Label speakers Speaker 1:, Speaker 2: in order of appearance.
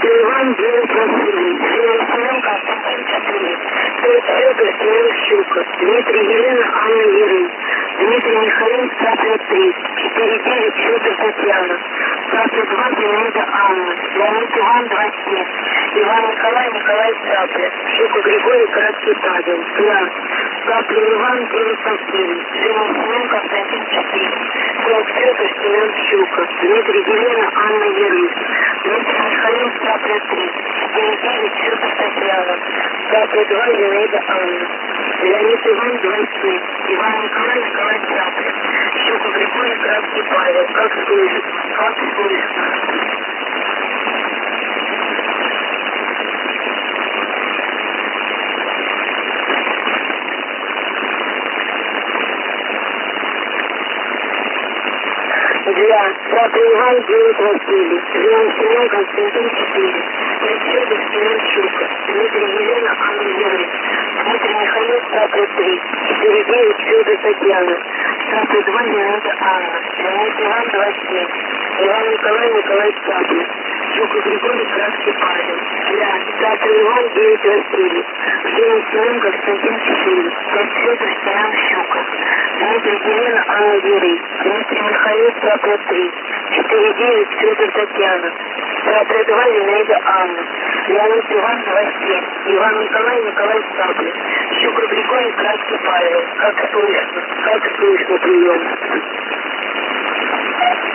Speaker 1: Цаплин Иван, 9 Василий, Женя Семен, Константин 4, Петр Федор, Семен Щука, Дмитрий Елена, Анна Еры, Дмитрий Михаил, Цаплин 3, 4-9 Федор Татьяна, Цаплин 2 Зинаида Анна, Леонид Иван 27, Иван Николай, Николай Цаплин, Щука Григорий, Краткий Павел, я, Цаплин Иван, 9 Василий, Женя Семен, Константин 4, Петр Федор, Семен Щука, Дмитрий Елена, Анна Еры, Дмитрий Михаил, Цаплин 3, 4-9 Федор Татьяна, Цаплин 2 Зинаида Анна, Леонид Иван 27, Иван Николай, Николай Цаплин, Щука Григорий, Краткий Павел, как слышно. Для Цаплин Иван, 9 Василий, Женя Семен, Константин 4, Петр Федор, Семен Щука, Дмитрий Елена, Анна Еры, Дмитрий Михаил, Цаплин 3, 4-9 Федор Татьяна, Цаплин 2 Зинаида Анна, Леонид Иван 27, Иван Николай, Николай Цаплин, Щука Григорий, Краткий Павел, для Цаплин Иван, 9 Василий, Женя Семен, Константин 4, Петр Федор, Семен Щука, Дмитрий Елена, Анна Еры, Дмитрий Михаил, Цаплин 3, 4-9 Федор Татьяна, Цаплин 2 Зинаида Анна, Леонид Иван 27, Иван Николай, Николай Цаплин, Щука Григорий, Краткий Павел, как слышно, прием.